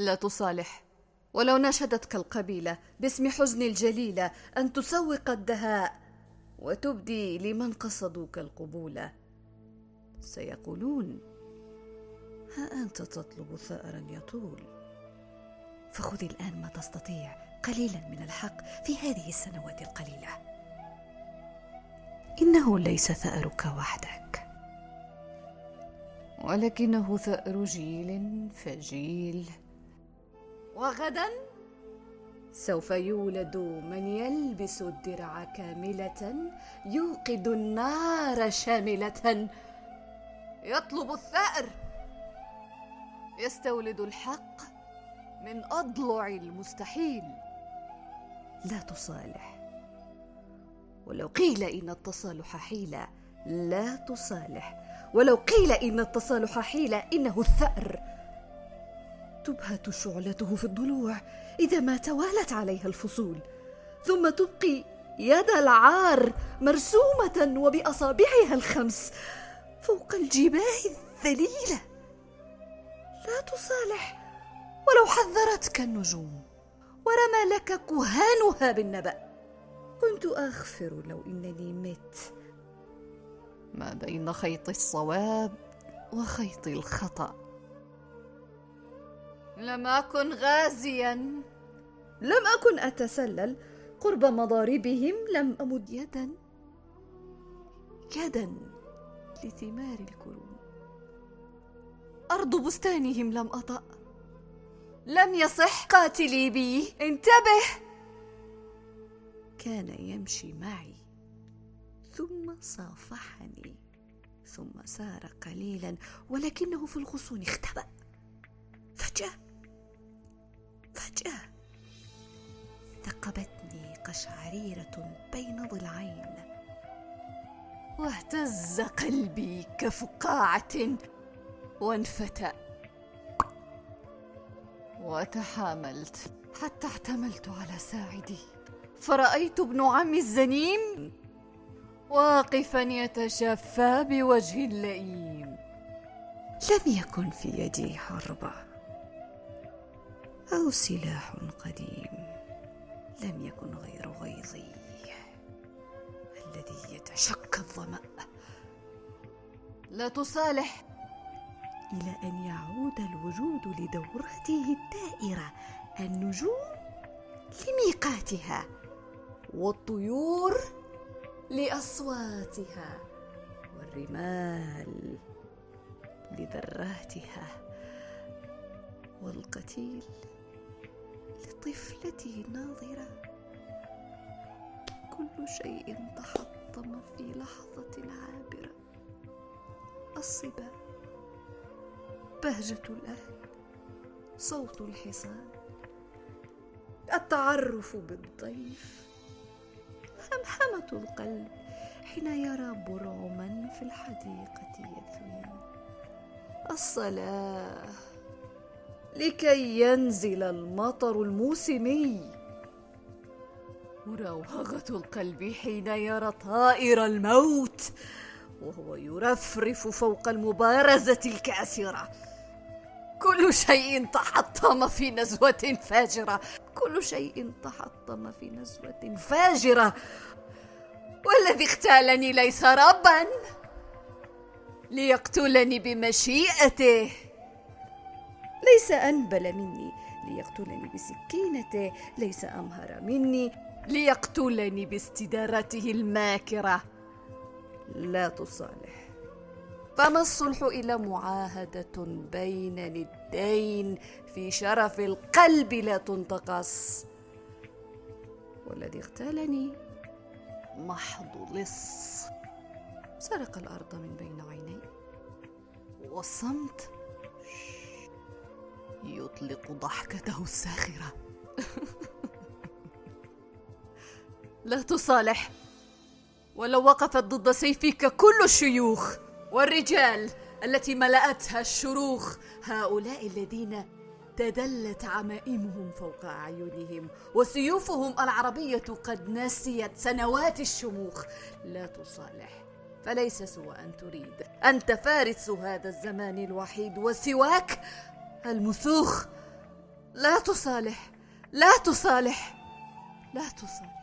لا تصالح ولو ناشدتك القبيلة باسم حزن الجليلة أن تسوق الدهاء وتبدي لمن قصدوك القبولة. سيقولون: ها أنت تطلب ثأرا يطول، فخذ الآن ما تستطيع قليلا من الحق في هذه السنوات القليلة. إنه ليس ثأرك وحدك، ولكنه ثأر جيل فجيل. وغدا سوف يولد من يلبس الدرع كاملة، يوقد النار شاملة، يطلب الثأر، يستولد الحق من أضلع المستحيل. لا تصالح ولو قيل إن التصالح حيلة، لا تصالح ولو قيل إن التصالح حيلة. إنه الثأر، تبهت شعلته في الضلوع إذا ما توالت عليها الفصول، ثم تبقي يد العار مرسومة وبأصابعها الخمس فوق الجباه الذليلة. لا تصالح ولو حذرتك النجوم ورمى لك كهانها بالنبأ. كنت أغفر لو إنني مت ما بين خيط الصواب وخيط الخطأ. لم أكن غازيا، لم أكن أتسلل قرب مضاربهم، لم أمد يدا لثمار الكروم. أرض بستانهم لم أطأ، لم يصح قاتلي بي. انتبه. كان يمشي معي ثم صافحني ثم سار قليلا، ولكنه في الغصون اختبأ. فجأة ثقبتني قشعريرة بين ضلعين، واهتز قلبي كفقاعة وانفتأ، وتحاملت حتى احتملت على ساعدي، فرأيت ابن عمي الزنيم واقفا يتشفى بوجه لئيم. لم يكن في يدي حربة أو سلاح قديم، لم يكن غير غيظي الذي يتشكى الظمأ. لا تصالح إلى أن يعود الوجود لدورته الدائرة، النجوم لميقاتها والطيور لأصواتها والرمال لذراتها والقتيل لطفلته الناظرة. كل شيء تحطم في لحظة عابرة: الصبا، بهجة الأهل، صوت الحصان، التعرف بالضيف، همهمة القلب حين يرى برعما في الحديقة يثوي، الصلاة لكي ينزل المطر الموسمي، مراوغة القلب حين يرى طائر الموت وهو يرفرف فوق المبارزة الكاسرة. كل شيء تحطم في نزوة فاجرة، كل شيء تحطم في نزوة فاجرة. والذي اغتالني ليس ربا ليقتلني بمشيئته، ليس أنبل مني ليقتلني بسكينته، ليس أمهر مني ليقتلني باستدارته الماكرة. لا تصالح، فما الصلح إلا معاهدة بين ندين في شرف القلب لا تنتقص. والذي اغتالني محض لص، سرق الأرض من بين عيني، والصمت يطلق ضحكته الساخرة. لا تصالح ولو وقفت ضد سيفك كل الشيوخ والرجال التي ملأتها الشروخ، هؤلاء الذين تدلت عمائمهم فوق أعينهم وسيوفهم العربية قد نسيت سنوات الشموخ. لا تصالح، فليس سوى أن تريد. أنت فارس هذا الزمان الوحيد، وسواك المسوخ لا تصالح، لا تصالح، لا تصالح.